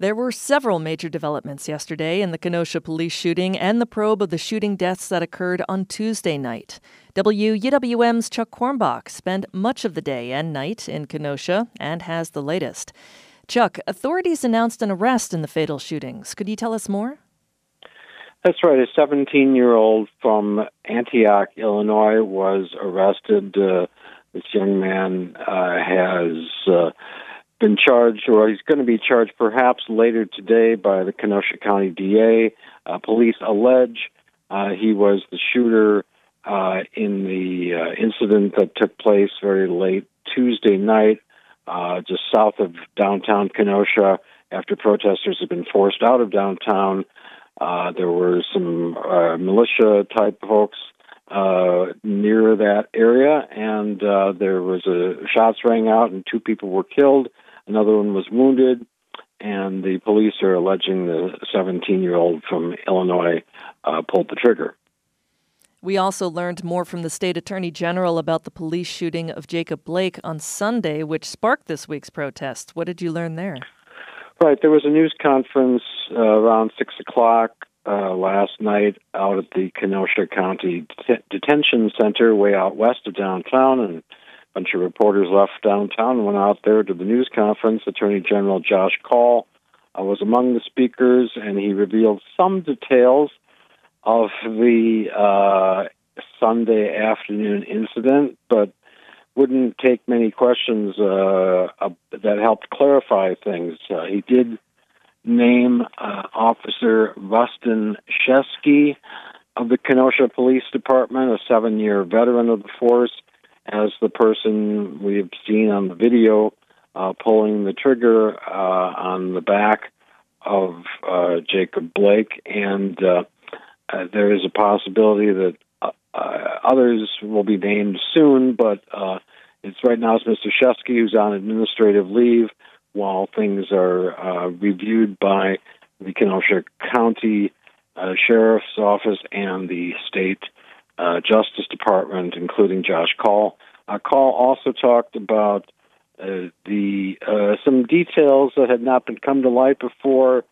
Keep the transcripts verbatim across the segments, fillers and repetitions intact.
There were several major developments yesterday in the Kenosha police shooting and the probe of the shooting deaths that occurred on Tuesday night. W U W M's Chuck Quirmbach spent much of the day and night in Kenosha and has the latest. Chuck, authorities announced an arrest in the fatal shootings. Could you tell us more? That's right. A seventeen-year-old from Antioch, Illinois, was arrested. Uh, this young man uh, has uh, been charged, or he's going to be charged perhaps later today by the Kenosha County D A. Uh, police allege uh, he was the shooter uh, in the uh, incident that took place very late Tuesday night, uh, just south of downtown Kenosha, after protesters had been forced out of downtown. Uh, there were some uh, militia-type folks uh, near that area, and uh, there was a shots rang out, and two people were killed. Another one was wounded, and the police are alleging the seventeen-year-old from Illinois uh, pulled the trigger. We also learned more from the state attorney general about the police shooting of Jacob Blake on Sunday, which sparked this week's protests. What did you learn there? Right. There was a news conference uh, around six o'clock uh, last night out at the Kenosha County Det- Detention Center way out west of downtown, and a bunch of reporters left downtown and went out there to the news conference. Attorney General Josh Kaul uh, was among the speakers, and he revealed some details of the uh, Sunday afternoon incident, but wouldn't take many questions uh, uh, that helped clarify things. Uh, he did name uh, Officer Rustin Shesky of the Kenosha Police Department, a seven-year veteran of the force, as the person we have seen on the video uh, pulling the trigger uh, on the back of uh, Jacob Blake. And uh, uh, there is a possibility that Uh, others will be named soon, but uh, it's right now it's Mister Shesky who's on administrative leave while things are uh, reviewed by the Kenosha County uh, Sheriff's Office and the State uh, Justice Department, including Josh Kaul. Uh, Kaul also talked about uh, the uh, some details that had not been come to light before,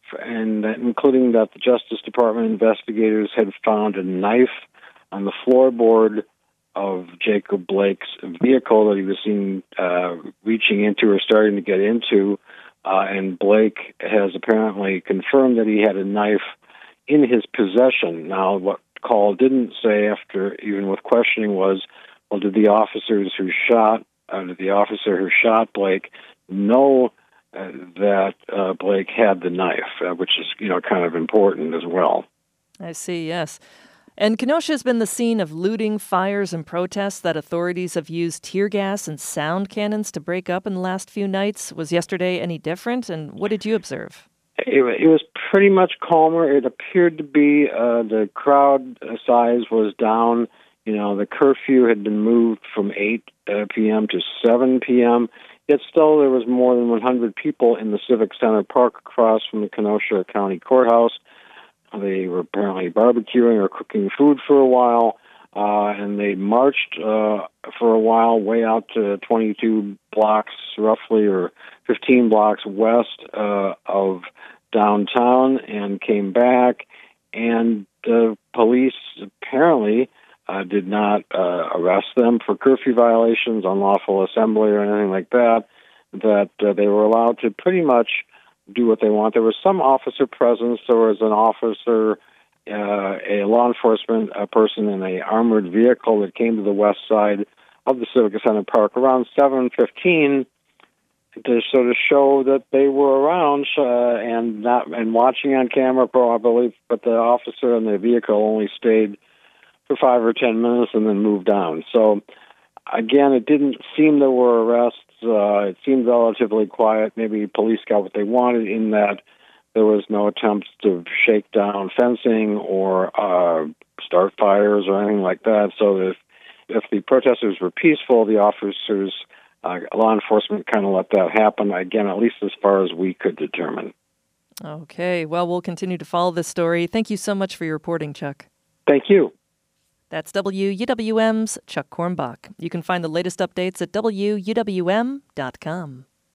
and that, including that the Justice Department investigators had found a knife on the floorboard of Jacob Blake's vehicle that he was seen uh, reaching into or starting to get into, uh, and Blake has apparently confirmed that he had a knife in his possession. Now, what Kaul didn't say, after even with questioning, was, well, did the officers who shot, uh, did the officer who shot Blake know uh, that uh, Blake had the knife, uh, which is, you know, kind of important as well. I see, yes. And Kenosha has been the scene of looting, fires, and protests that authorities have used tear gas and sound cannons to break up in the last few nights. Was yesterday any different? And what did you observe? It, it was pretty much calmer. It appeared to be uh, the crowd size was down. You know, the curfew had been moved from eight p.m. to seven p.m., yet still there was more than one hundred people in the Civic Center Park across from the Kenosha County Courthouse. They were apparently barbecuing or cooking food for a while, uh, and they marched uh, for a while way out to twenty-two blocks, roughly, or fifteen blocks west uh, of downtown, and came back. And the police apparently uh, did not uh, arrest them for curfew violations, unlawful assembly, or anything like that. That uh, they were allowed to pretty much do what they want. There was some officer presence. There was an officer, uh, a law enforcement a person in a armored vehicle that came to the west side of the Civic Center Park around seven fifteen to sort of show that they were around uh, and not and watching on camera, probably. But the officer in the vehicle only stayed for five or ten minutes and then moved on. So again, it didn't seem there were arrests. Uh, it seemed relatively quiet. Maybe police got what they wanted in that there was no attempts to shake down fencing or uh, start fires or anything like that. So if if the protesters were peaceful, the officers, uh, law enforcement kind of let that happen, again, at least as far as we could determine. Okay. Well, we'll continue to follow this story. Thank you so much for your reporting, Chuck. Thank you. That's W U W M's Chuck Quirmbach. You can find the latest updates at W U W M dot com.